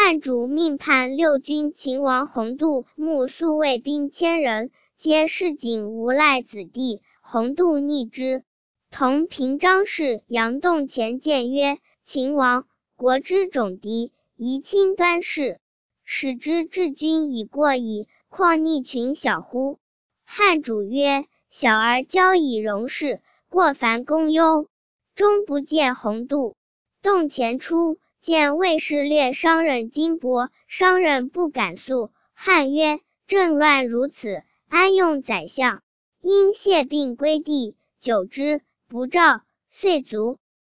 汉主命叛六军秦王洪度目宿卫兵1000人，皆市井无赖子弟，洪度逆之。同平章事杨栋前谏曰：秦王，国之种敌，宜亲端事，使之治军已过矣，况逆群小乎？汉主曰：小儿交以容事，过凡公忧，终不见洪度。栋前出，见卫士掠商人金帛，商人不敢诉。汉曰：政乱如此，安用宰相？因谢病归地，久之不召，遂卒。